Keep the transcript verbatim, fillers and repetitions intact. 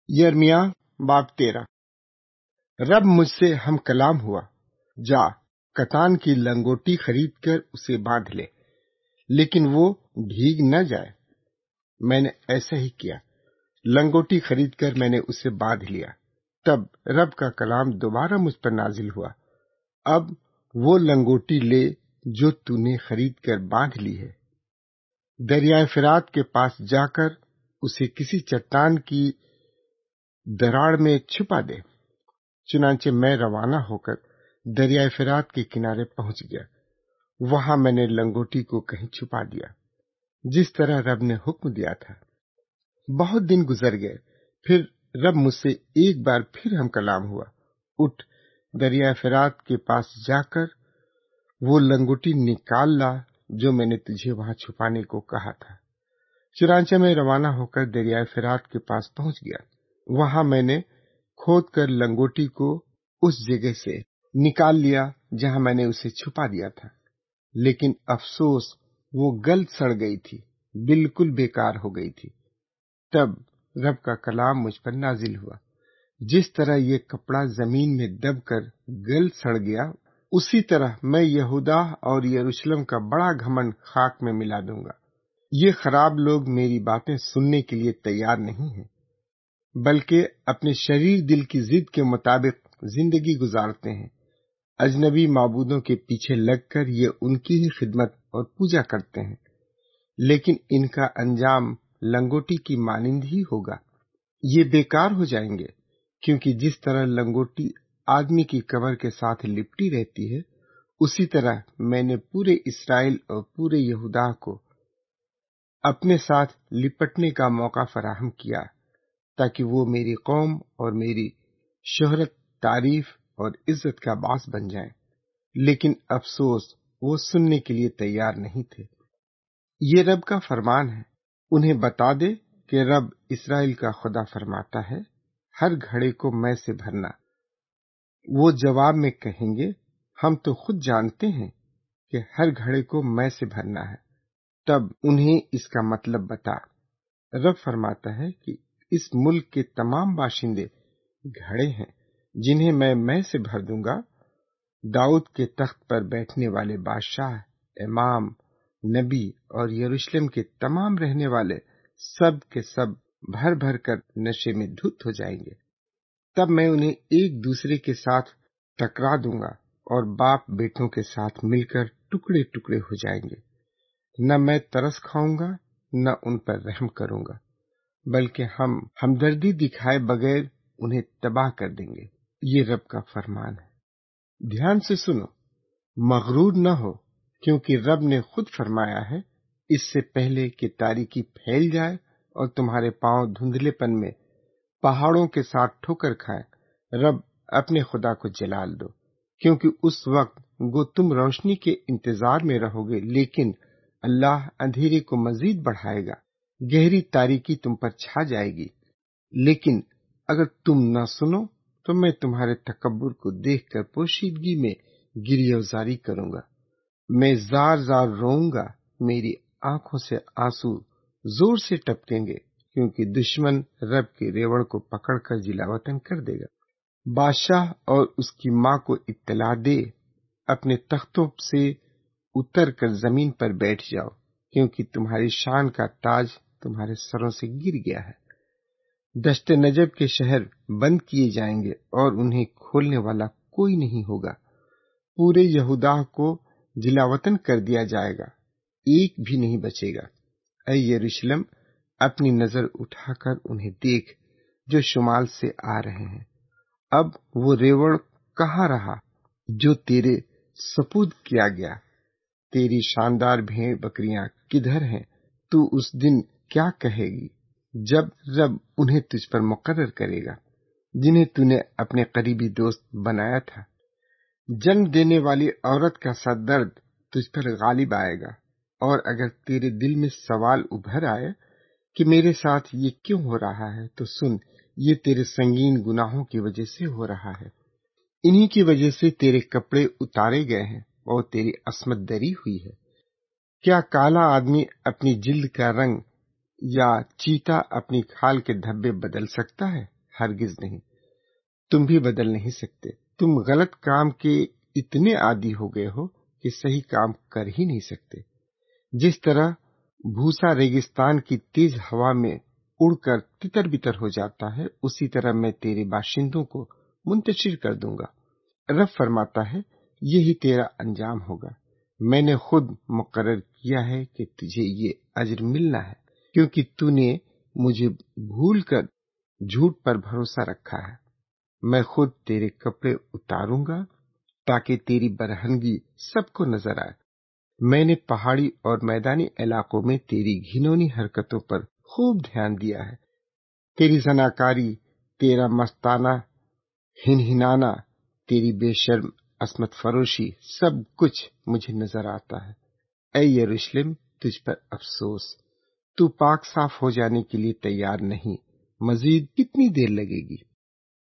यिर्मयाह बाब तेरह। रब मुझसे हम कलाम हुआ, जा कतान की लंगोटी खरीद कर उसे बांध ले, लेकिन वो भीग न जाए। मैंने ऐसा ही किया, लंगोटी खरीद कर मैंने उसे बांध लिया। तब रब का कलाम दोबारा मुझ पर नाजिल हुआ, अब वो लंगोटी ले जो तूने खरीद कर बांध ली है, दरियाए फिरात के पास जाकर उसे किसी चट्टान की दरार में छुपा दे। चुनांचे मैं रवाना होकर दरियाए फिरात के किनारे पहुंच गया। वहां मैंने लंगोटी को कहीं छुपा दिया, जिस तरह रब ने हुक्म दिया था। बहुत दिन गुजर गए, फिर रब मुझसे एक बार फिर हम कलाम हुआ, उठ दरियाए फिरात के पास जाकर वो लंगोटी निकाल ला जो मैंने तुझे वहां छुपाने को कहा था। चुनांचे मैं रवाना होकर दरियाए फिरात के पास पहुंच गया। वहां मैंने खोद कर लंगोटी को उस जगह से निकाल लिया जहां मैंने उसे छुपा दिया था, लेकिन अफसोस वो गल सड़ गई थी, बिल्कुल बेकार हो गई थी। तब रब का कलाम मुझ पर नाजिल हुआ, जिस तरह ये कपड़ा जमीन में दबकर गल सड़ गया, उसी तरह मैं यहूदा और यरूशलेम का बड़ा घमंड खाक में मिला दूंगा। ये खराब लोग मेरी बातें सुनने के लिए तैयार नहीं हैं, बल्कि अपने शरीर दिल की जिद के मुताबिक जिंदगी गुजारते हैं। अजनबी माबूदों के पीछे लगकर ये उनकी ही खिदमत और पूजा करते हैं, लेकिन इनका अंजाम लंगोटी की मानिंद ही होगा। ये बेकार हो जाएंगे, क्योंकि जिस तरह लंगोटी आदमी की कमर के साथ लिपटी रहती है, उसी तरह मैंने पूरे इस्राएल और पूरे यहूदा को अपने साथ लिपटने का मौका फराहम किया, ताकि वो मेरी कौम और मेरी शोहरत, तारीफ और इज्जत का बास बन जाएं। लेकिन अफसोस, वो सुनने के लिए तैयार नहीं थे। ये रब का फरमान है, उन्हें बता दे कि रब इस्राएल का खुदा फरमाता है, हर घड़े को मैं से भरना। वो जवाब में कहेंगे, हम तो खुद जानते हैं कि हर घड़े को मैं से भरना है। तब उन्हें इसका मतलब बता। रब फरमाता है कि इस मुल्क के तमाम बाशिंदे घड़े हैं, जिन्हें मैं मैं से भर दूंगा। दाऊद के तख्त पर बैठने वाले बादशाह, इमाम, नबी और यरूशलेम के तमाम रहने वाले सब के सब भर भर कर नशे में धुत हो जाएंगे। तब मैं उन्हें एक दूसरे के साथ टकरा दूंगा और बाप बेटों के साथ मिलकर टुकड़े टुकड़े हो जाएंगे। न मैं तरस खाऊंगा, न उन पर रहम करूंगा, बल्कि हम हमदर्दी दिखाए बगैर उन्हें तबाह कर देंगे। ये रब का फरमान है। ध्यान से सुनो, मगरूर न हो, क्योंकि रब ने खुद फरमाया है, इससे पहले कि तारीकी फैल जाए और तुम्हारे पांव धुंधलेपन में पहाड़ों के साथ ठोकर खाए, रब अपने खुदा को जलाल दो, क्योंकि उस वक्त वो तुम रोशनी के इंतजार में रहोगे, लेकिन अल्लाह अंधेरे को मजीद बढ़ाएगा। गहरी तारीकी तुम पर छा जाएगी, लेकिन अगर तुम न सुनो तो मैं तुम्हारे तकब्बुर को देखकर पोशीदगी में गिरियाजारी करूंगा। मैं जार जार रोऊंगा, मेरी आंखों से आंसू जोर से टपकेंगे, क्योंकि दुश्मन रब के रेवड़ को पकड़कर जिलावतन कर देगा। बादशाह और उसकी माँ को इत्तला दे, अपने तख्तों से उतर कर जमीन पर बैठ जाओ, क्योंकि तुम्हारी शान का ताज तुम्हारे सरों से गिर गया है। दश्ते नजब के शहर बंद किए जाएंगे और उन्हें खोलने वाला कोई नहीं होगा। पूरे यहूदा को जिलावतन कर दिया जाएगा, एक भी नहीं बचेगा। ऐ यरूशलेम, अपनी नजर उठाकर उन्हें देख जो शुमाल से आ रहे हैं। अब वो रेवड़ कहाँ रहा जो तेरे सपुर्द किया गया? तेरी शानदार भेड़ बकरियां किधर हैं? तू उस दिन क्या कहेगी जब रब उन्हें तुझ पर मुकर्रर करेगा, जिन्हें तूने अपने करीबी दोस्त बनाया था? जन्म देने वाली औरत का सर-दर्द तुझ पर गालिब आएगा, और अगर तेरे दिल में सवाल उभर आए कि मेरे साथ ये क्यों हो रहा है, तो सुन, ये तेरे संगीन गुनाहों की वजह से हो रहा है। इन्हीं की वजह से तेरे कपड़े उतारे गए हैं और तेरी अस्मत दरी हुई है। क्या काला आदमी अपनी जिल्द का रंग या चीता अपनी खाल के धब्बे बदल सकता है? ہرگز نہیں۔ تم بھی بدل نہیں سکتے۔ تم غلط کام کے اتنے عادی ہو گئے ہو کہ صحیح کام کر ہی نہیں سکتے۔ جس طرح بھوسا ریگستان کی تیز ہوا میں اڑ کر تتر بتر ہو جاتا ہے، اسی طرح میں تیرے باشندوں کو منتشر کر دوں گا۔ رب فرماتا ہے، یہی تیرا انجام ہوگا۔ میں نے خود مقرر کیا ہے کہ تجھے یہ اجر ملنا ہے، کیونکہ تو نے مجھے بھول کر جھوٹ پر بھروسہ رکھا ہے۔ میں خود تیرے کپڑے اتاروں گا تاکہ تیری برہنگی سب کو نظر آئے۔ میں نے پہاڑی اور میدانی علاقوں میں تیری گھنونی حرکتوں پر خوب دھیان دیا ہے۔ تیری زناکاری، تیرا مستانہ ہنہنانا، تیری بے شرم عصمت فروشی، سب کچھ مجھے نظر آتا ہے۔ اے یروشلم، تجھ پر افسوس، تو پاک صاف ہو جانے کے لیے تیار نہیں، مزید کتنی دیر لگے گی؟